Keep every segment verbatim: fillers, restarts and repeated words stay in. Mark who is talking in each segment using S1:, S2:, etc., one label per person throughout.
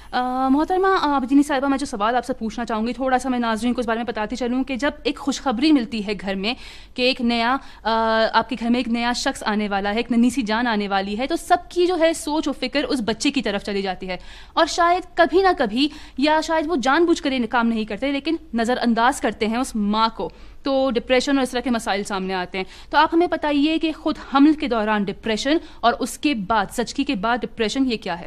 S1: محترمہ آبدینی صاحبہ، میں جو سوال آپ سے پوچھنا چاہوں گی، تھوڑا سا میں ناظرین کو اس بارے میں بتاتی چلوں کہ جب ایک خوشخبری ملتی ہے گھر میں کہ ایک نیا آپ کے گھر میں ایک نیا شخص آنے والا ہے، ایک ننھی سی جان آنے والی ہے، تو سب کی جو ہے سوچ و فکر اس بچے کی طرف چلی جاتی ہے، اور شاید کبھی نہ کبھی، یا شاید وہ جان بوجھ کر یہ کام نہیں کرتے لیکن نظر انداز کرتے ہیں اس ماں کو، تو ڈپریشن اور اس طرح کے مسائل سامنے آتے ہیں. تو آپ ہمیں بتائیے کہ خود حمل کے دوران ڈپریشن اور اس کے بعد زچگی کے بعد ڈپریشن یہ کیا ہے؟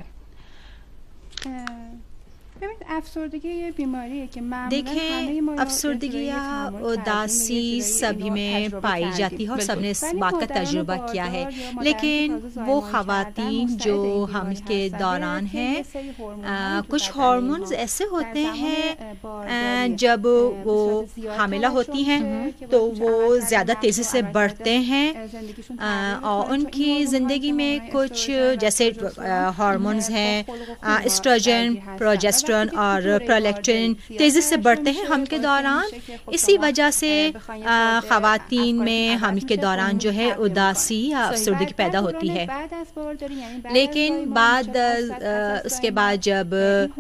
S2: افسردگی یہ بیماری ہے کہ
S3: دیکھیں، افسردگی یا اداسی سبھی میں پائی جاتی ہے اور سب نے اس بات کا تجربہ کیا ہے، لیکن وہ خواتین جو حمل کے دوران ہیں، کچھ ہارمونز ایسے ہوتے ہیں جب وہ حاملہ ہوتی ہیں تو وہ زیادہ تیزی سے بڑھتے ہیں، اور ان کی زندگی میں کچھ جیسے ہارمونز ہیں اسٹروجن، پروجسٹرون اور پرولیکٹن تیزی سے بڑھتے ہیں حمل کے دوران. اسی وجہ سے خواتین میں حمل کے دوران جو ہے اداسی یا افسردگی پیدا ہوتی ہے. لیکن بعد اس کے بعد جب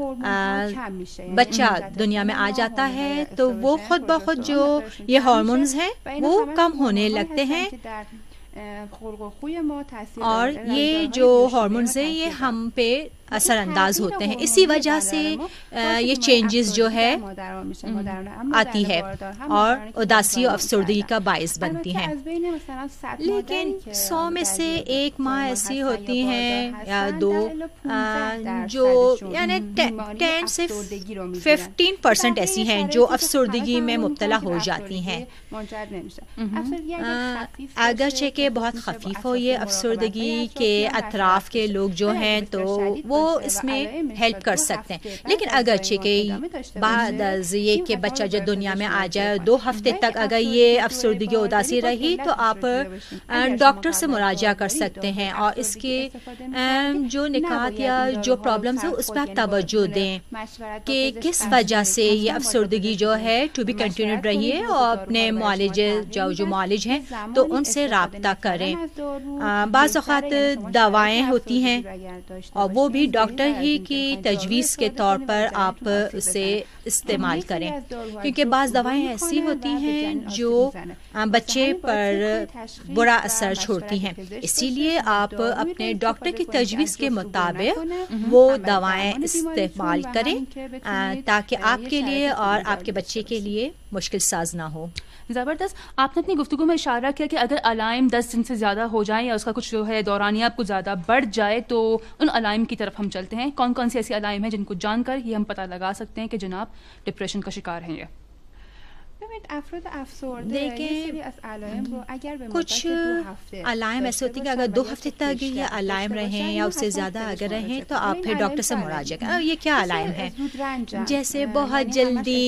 S3: بچہ دنیا میں آ جاتا ہے تو وہ خود بخود جو یہ ہارمونز ہیں وہ کم ہونے لگتے ہیں، اور یہ جو ہارمونز ہیں یہ ہم پہ اثر انداز ہوتے ہیں. اسی وجہ سے یہ چینجز جو ہے آتی ہے اور اداسی و افسردگی کا باعث بنتی ہیں. لیکن سو میں سے ایک ماں ایسی ہوتی ہیں یا دو جو یعنی ٹین سے ففٹین پرسینٹ ایسی ہیں جو افسردگی میں مبتلا ہو جاتی ہیں. اگرچہ کہ بہت خفیف ہو یہ افسردگی کے اطراف کے لوگ جو ہیں تو وہ اس میں ہیلپ کر سکتے ہیں، لیکن اگرچہ کہ بعد از یہ کہ بچہ جو دنیا میں آ جائے دو ہفتے تک اگر یہ افسردگی اداسی رہی تو آپ ڈاکٹر سے مراجعہ کر سکتے ہیں اور اس کے جو نکات یا جو پرابلمز ہیں اس پہ آپ توجہ دیں کہ کس وجہ سے یہ افسردگی جو ہے ٹو بی کنٹینیوڈ رہی ہے، اور اپنے معالج جو جو معالج ہیں تو ان سے رابطہ کریں. بعض اوقات دوائیں ہوتی ہیں اور وہ بھی ڈاکٹر ہی کی تجویز کے طور پر آپ اسے استعمال کریں، کیونکہ بعض دوائیں ایسی ہوتی ہیں جو بچے پر برا اثر چھوڑتی ہیں. اسی لیے آپ اپنے ڈاکٹر کی تجویز کے مطابق وہ دوائیں استعمال کریں تاکہ آپ کے لیے اور آپ کے بچے کے لیے مشکل ساز نہ ہو.
S1: زبردست. آپ نے اپنی گفتگو میں اشارہ کیا کہ اگر علائم دس دن سے زیادہ ہو جائیں یا اس کا کچھ جو ہے دورانیہ کچھ زیادہ بڑھ جائے تو ان علائم کی طرف ہم چلتے ہیں. کون کون سی ایسی علائم ہیں جن کو جان کر یہ ہم پتہ لگا سکتے ہیں کہ جناب ڈپریشن کا شکار ہیں؟ یہ
S3: دیکھیں، کچھ علائم ایسے ہوتی ہیں کہ اگر دو ہفتے تک یہ علائم رہیں یا اس سے زیادہ اگر رہیں تو آپ پھر ڈاکٹر سے مراجعہ کریں. یہ کیا علائم ہے؟ جیسے بہت جلدی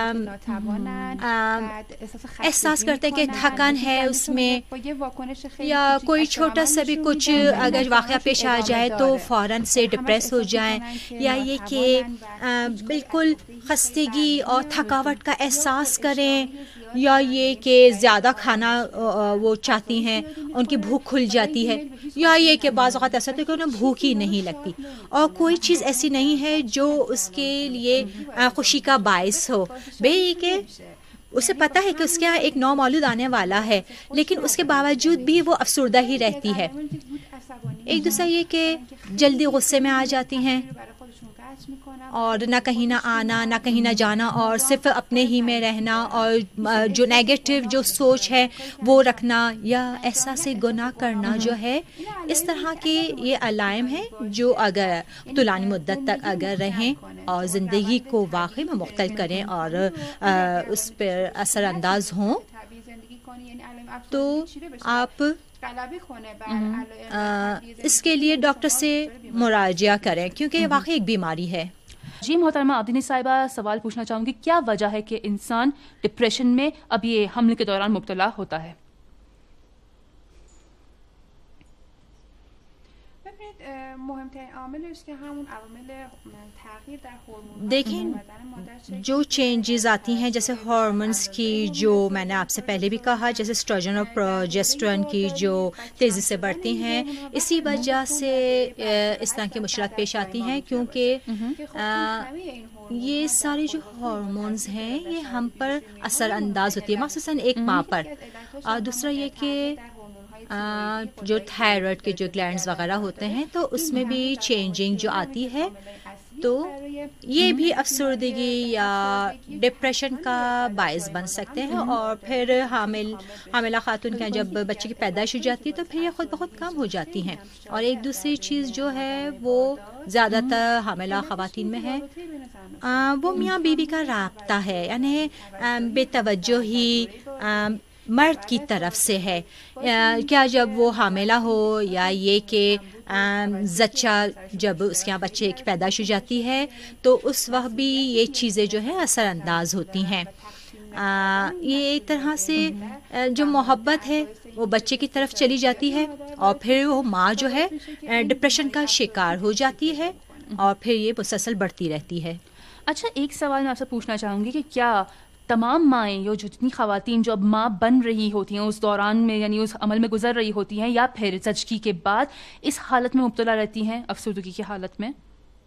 S3: احساس کرتے ہیں کہ تھکن ہے اس میں، یا کوئی چھوٹا سا بھی کچھ اگر واقعہ پیش آ جائے تو فوراً سے ڈپریس ہو جائیں، یا یہ کہ بالکل خستگی اور تھکاوٹ کا احساس کریں، یا یہ کہ زیادہ کھانا وہ چاہتی ہیں، ان کی بھوک کھل جاتی ہے، یا یہ کہ بعض اوقات ایسا ہوتا ہے کہ انہیں بھوک ہی نہیں لگتی اور کوئی چیز ایسی نہیں ہے جو اس کے لیے خوشی کا باعث ہو. بے یہ کہ اسے پتہ ہے کہ اس کے یہاں ایک نو مولود آنے والا ہے لیکن اس کے باوجود بھی وہ افسردہ ہی رہتی ہے. ایک دوسرا یہ کہ جلدی غصے میں آ جاتی ہیں اور نہ کہیں نہ آنا نہ کہیں نہ جانا اور صرف اپنے ہی میں رہنا، اور جو نیگیٹو جو سوچ ہے وہ رکھنا، یا احساس گناہ کرنا جو ہے. اس طرح کے یہ علائم ہیں جو اگر طولانی مدت تک اگر رہیں اور زندگی کو واقعی میں مختل کریں اور اس پر اثر انداز ہوں تو آپ اس کے لیے ڈاکٹر سے مراجعہ کریں، کیونکہ یہ واقعی ایک بیماری ہے.
S1: جی محترمہ آبدینی صاحبہ، سوال پوچھنا چاہوں گی، کیا وجہ ہے کہ انسان ڈپریشن میں اب یہ حمل کے دوران مبتلا ہوتا ہے؟
S2: مهمترین عاملش که همون عوامل تغییر در هورمون
S3: دیکھیں جو چینجز آتی ہیں جیسے ہارمونس کی جو میں نے آپ سے پہلے بھی کہا جیسے اسٹروجن اور پروجسٹرون کی جو تیزی سے بڑھتی ہیں اسی وجہ سے اس طرح کی مشکلات پیش آتی ہیں کیونکہ یہ سارے جو ہارمونز ہیں یہ ہم پر اثر انداز ہوتی ہے مخصوصاً ایک ماں پر. اور دوسرا یہ کہ جو تھائرائڈ کے جو گلینڈز وغیرہ ہوتے ہیں تو اس میں بھی چینجنگ جو آتی ہے تو یہ بھی افسردگی یا ڈپریشن کا باعث بن سکتے ہیں. اور پھر حامل حاملہ خاتون کا جب بچے کی پیدائش ہو جاتی ہے تو پھر یہ خود بخود کم ہو جاتی ہیں. اور ایک دوسری چیز جو ہے وہ زیادہ تر حاملہ خواتین میں ہے وہ میاں بیوی کا رابطہ ہے, یعنی بے توجہی مرد کی طرف سے ہے. کیا جب وہ حاملہ ہو یا یہ کہ زچہ جب اس کے یہاں بچے کی پیدائش ہو جاتی ہے تو اس وقت بھی یہ چیزیں جو ہے اثر انداز ہوتی ہیں. یہ ایک طرح سے جو محبت ہے وہ بچے کی طرف چلی جاتی ہے اور پھر وہ ماں جو ہے ڈپریشن کا شکار ہو جاتی ہے اور پھر یہ مسلسل بڑھتی رہتی ہے.
S1: اچھا, ایک سوال میں آپ سے پوچھنا چاہوں گی کہ کیا تمام مائیں جو جتنی خواتین جو اب ماں بن رہی ہوتی ہیں اس دوران میں یعنی اس عمل میں گزر رہی ہوتی ہیں یا پھر زچگی کے بعد اس حالت میں مبتلا رہتی ہیں افسردگی کی حالت میں؟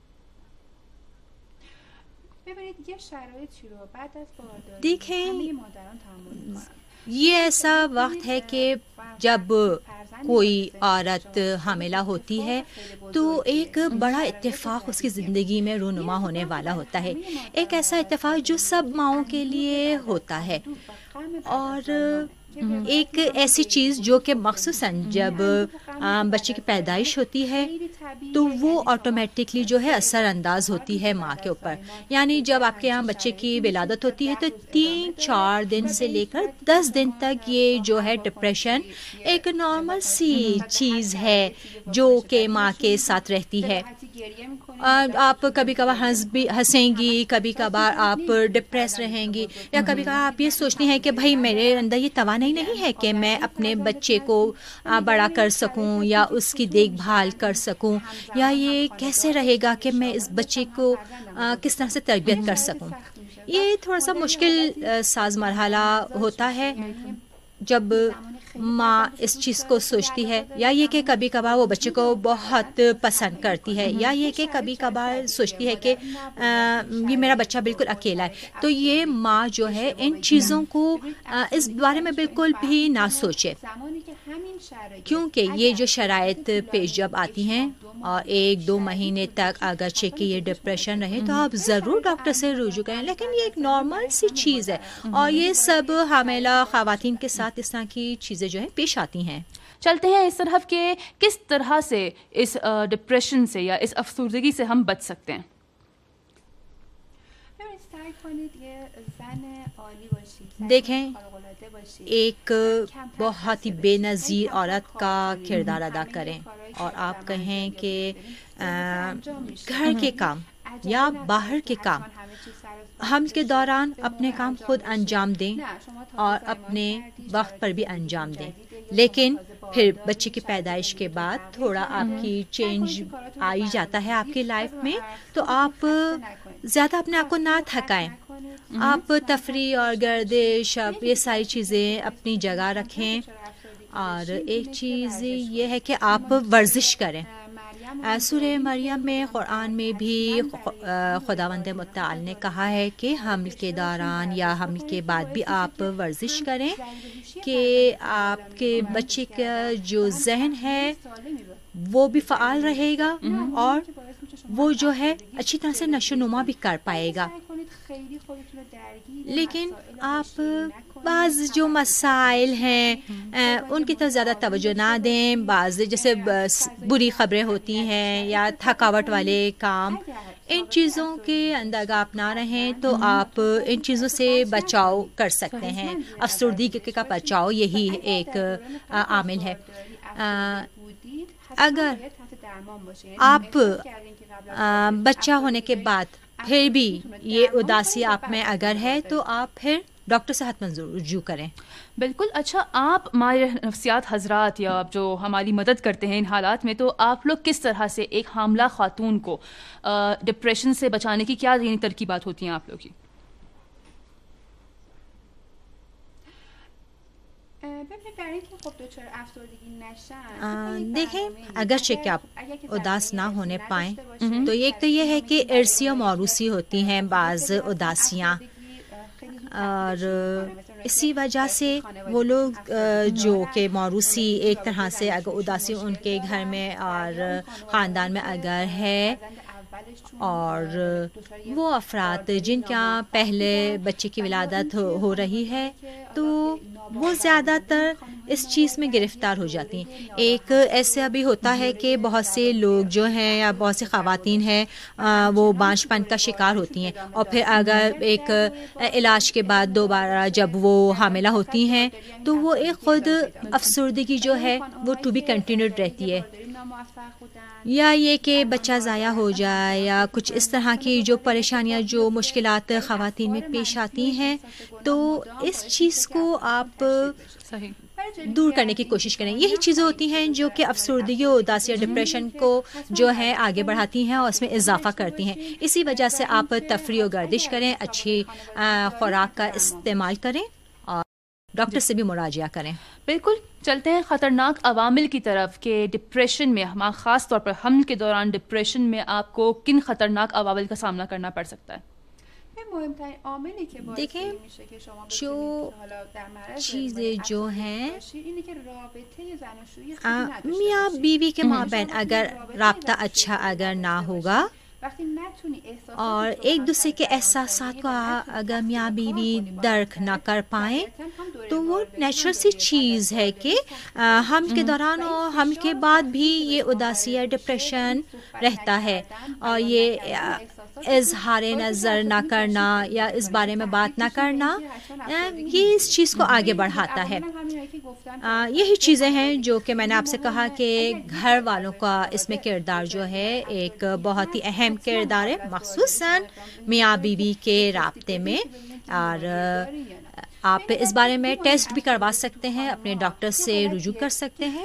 S3: دیکھیں یہ ایسا وقت ہے کہ جب کوئی عورت حاملہ ہوتی ہے تو ایک بڑا اتفاق اس کی زندگی میں رونما ہونے والا ہوتا ہے, ایک ایسا اتفاق جو سب ماؤں کے لیے ہوتا ہے اور ایک ایسی چیز جو کہ مخصوصاً جب بچے کی پیدائش ہوتی ہے تو وہ آٹومیٹکلی جو ہے اثر انداز ہوتی ہے ماں کے اوپر. یعنی جب آپ کے یہاں بچے کی ولادت ہوتی ہے تو تین چار دن سے لے کر دس دن تک یہ جو ہے ڈپریشن ایک نارمل سی چیز ہے جو کہ ماں کے ساتھ رہتی ہے. آپ کبھی کبھار ہنس بھی ہنسیں گی, کبھی کبھار آپ ڈپریس رہیں گی, یا کبھی کبھار آپ یہ سوچتی ہیں کہ بھائی میرے اندر یہ توانائی نہیں ہے کہ میں اپنے بچے کو بڑا کر سکوں یا اس کی دیکھ بھال کر سکوں, یا یہ کیسے رہے گا کہ میں اس بچے کو کس طرح سے تربیت کر سکوں. یہ تھوڑا سا مشکل ساز مرحلہ ہوتا ہے جب ماں اس چیز کو سوچتی ہے, یا یہ کہ کبھی کبھار وہ بچے کو بہت پسند کرتی ہے, یا یہ کہ کبھی کبھار سوچتی ہے کہ یہ میرا بچہ بالکل اکیلا ہے. تو یہ ماں جو ہے ان چیزوں کو اس بارے میں بالکل بھی نہ سوچے, کیونکہ یہ جو شرائط پیش جب آتی ہیں اور ایک دو مہینے تک اگرچہ کہ یہ ڈپریشن رہے تو آپ ضرور ڈاکٹر سے رجوع کریں, لیکن یہ ایک نارمل سی چیز ہے اور یہ سب حاملہ خواتین کے ساتھ اس طرح کی چیزیں جو ہیں پیش آتی ہیں.
S1: چلتے ہیں اس طرف کہ کس طرح سے اس ڈپریشن سے یا اس افسردگی سے ہم بچ سکتے ہیں.
S3: دیکھیں ایک بہت ہی بے نظیر عورت کا کردار ادا کریں اور آپ کہیں کہ گھر کے کام یا باہر کے کام حمل کے دوران اپنے کام خود انجام دیں اور اپنے وقت پر بھی انجام دیں, لیکن پھر بچے کی پیدائش کے بعد تھوڑا آپ کی چینج آ ہی جاتا ہے آپ کی لائف میں, تو آپ زیادہ اپنے آپ کو نہ تھکائیں, آپ تفریح اور گردش یہ ساری چیزیں اپنی جگہ رکھیں. اور ایک چیز یہ ہے کہ آپ ورزش کریں. سورہ مریم میں قرآن میں بھی خداوند متعال نے کہا ہے کہ حمل کے دوران یا حمل کے بعد بھی آپ ورزش کریں کہ آپ کے بچے کا جو ذہن ہے وہ بھی فعال رہے گا اور وہ جو ہے اچھی طرح سے نشو نما بھی کر پائے گا. لیکن آپ بعض جو مسائل ہیں ان کی طرف زیادہ توجہ نہ دیں. بعض جیسے بری خبریں ہوتی ہیں یا تھکاوٹ والے کام, ان چیزوں کے اندر آپ نہ رہیں تو آپ ان چیزوں سے بچاؤ کر سکتے ہیں. افسردگی کا بچاؤ یہی ایک عامل ہے. اگر آپ بچہ ہونے کے بعد پھر بھی یہ اداسی آپ میں اگر ہے تو آپ پھر ڈاکٹر سے حتماً رجوع کریں.
S1: بالکل. اچھا, آپ ماہر نفسیات حضرات یا جو ہماری مدد کرتے ہیں ان حالات میں, تو آپ لوگ کس طرح سے ایک حاملہ خاتون کو ڈپریشن سے بچانے کی کیا یعنی ترکیبات ہوتی ہیں آپ لوگ کی؟
S3: دیکھیں, اگرچہ کہ آپ اداس نہ ہونے پائیں تو ایک تو یہ ہے کہ ارثی و موروثی ہوتی ہیں بعض اداسیاں, اور اسی وجہ سے وہ لوگ جو کہ موروثی ایک طرح سے اگر اداسی ان کے گھر میں اور خاندان میں اگر ہے, اور وہ افراد جن کا پہلے بچے کی ولادت ہو رہی ہے تو وہ زیادہ تر اس چیز میں گرفتار ہو جاتی ہیں. ایک ایسا بھی ہوتا ہے کہ بہت سے لوگ جو ہیں یا بہت سی خواتین ہیں وہ بانجھ پن کا شکار ہوتی ہیں, اور پھر اگر ایک علاج کے بعد دوبارہ جب وہ حاملہ ہوتی ہیں تو وہ ایک خود افسردگی جو ہے وہ ٹو بی کنٹینیوڈ رہتی ہے, یا یہ کہ بچہ ضائع ہو جائے یا کچھ اس طرح کی جو پریشانیاں جو مشکلات خواتین میں پیش آتی ہیں, تو اس چیز کو آپ دور کرنے کی کوشش کریں. یہی چیزیں ہوتی ہیں جو کہ افسردگی اور اداسی اور ڈپریشن کو جو ہے آگے بڑھاتی ہیں اور اس میں اضافہ کرتی ہیں. اسی وجہ سے آپ تفریح و گردش کریں, اچھی خوراک کا استعمال کریں اور ڈاکٹر سے بھی مراجعہ کریں.
S1: بالکل. چلتے ہیں خطرناک عوامل کی طرف کہ ڈپریشن میں, خاص طور پر حمل کے دوران ڈپریشن میں آپ کو کن خطرناک عوامل کا سامنا کرنا پڑ سکتا ہے؟
S3: دیکھیں, جو چیزیں جو ہیں میاں بیوی کے مابین اگر رابطہ اچھا اگر نہ ہوگا اور ایک دوسرے کے احساسات کو اگر میاں بیوی درک نہ کر پائیں تو وہ نیچرل سی چیز ہے کہ حمل کے دوران اور حمل کے بعد بھی یہ اداسی یا ڈپریشن رہتا ہے, اور یہ اظہار نظر نہ کرنا یا اس بارے میں بات نہ کرنا یہ اس چیز کو آگے بڑھاتا ہے. یہی چیزیں ہیں جو کہ میں نے آپ سے کہا کہ گھر والوں کا اس میں کردار جو ہے ایک بہت ہی اہم کردار ہے, مخصوصاً میاں بیوی کے رابطے میں. اور آپ اس بارے میں ٹیسٹ بھی کروا سکتے ہیں, اپنے ڈاکٹر سے رجوع کر سکتے ہیں.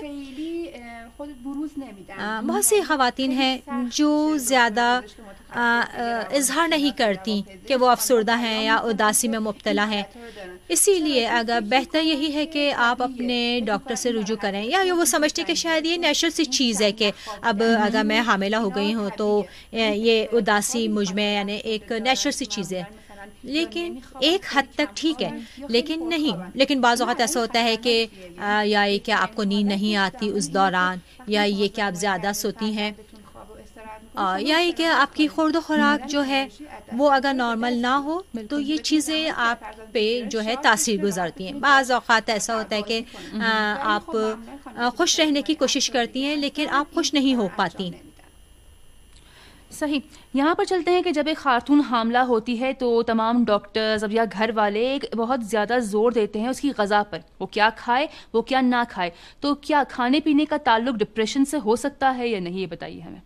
S3: بہت سی خواتین ہیں جو زیادہ اظہار نہیں کرتی کہ وہ افسردہ ہیں یا اداسی میں مبتلا ہیں, اسی لیے اگر بہتر یہی ہے کہ آپ اپنے ڈاکٹر سے رجوع کریں, یا وہ سمجھتے کہ شاید یہ نیچرل سی چیز ہے کہ اب اگر میں حاملہ ہو گئی ہوں تو یہ اداسی مجھ میں یعنی ایک نیچرل سی چیز ہے. لیکن ایک حد تک ٹھیک ہے, لیکن نہیں, لیکن بعض اوقات ایسا ہوتا ہے کہ یا یہ کہ آپ کو نیند نہیں آتی اس دوران, یا یہ کہ آپ زیادہ سوتی ہیں, یا یہ کہ آپ کی خورد و خوراک جو ہے وہ اگر نارمل نہ ہو تو یہ چیزیں آپ پہ جو ہے تاثیر گزارتی ہیں. بعض اوقات ایسا ہوتا ہے کہ آپ خوش رہنے کی کوشش کرتی ہیں لیکن آپ خوش نہیں ہو پاتی.
S1: صحیح. یہاں پر چلتے ہیں کہ جب ایک خاتون حاملہ ہوتی ہے تو تمام ڈاکٹرز اب یا گھر والے بہت زیادہ زور دیتے ہیں اس کی غذا پر, وہ کیا کھائے وہ کیا نہ کھائے. تو کیا کھانے پینے کا تعلق ڈپریشن سے ہو سکتا ہے یا نہیں, یہ بتائیے ہمیں.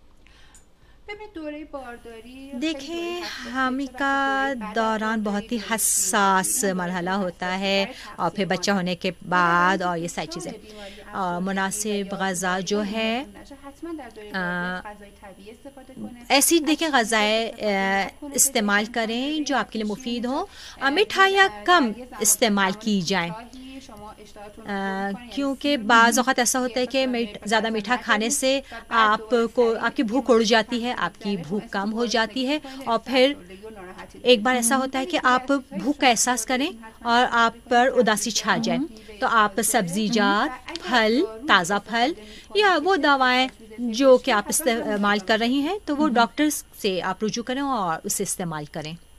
S3: دیکھیں, حمل کا دوران بہت ہی حساس مرحلہ ہوتا ہے, اور پھر بچہ ہونے کے بعد اور یہ ساری چیزیں, اور مناسب غذا جو ہے ایسی دیکھیں غذائیں استعمال کریں جو آپ کے لیے مفید ہوں. مٹھائیاں کم استعمال کی جائیں کیونکہ بعض اوقات ایسا ہوتا ہے کہ زیادہ میٹھا کھانے سے آپ کو آپ کی بھوک اڑ جاتی ہے, آپ کی بھوک کم ہو جاتی ہے, اور پھر ایک بار ایسا ہوتا ہے کہ آپ بھوک کا احساس کریں اور آپ پر اداسی چھا جائے, تو آپ سبزی جات, پھل, تازہ پھل یا وہ دوائیں جو کہ آپ استعمال کر رہی ہیں تو وہ ڈاکٹر سے آپ رجوع کریں اور اسے استعمال کریں.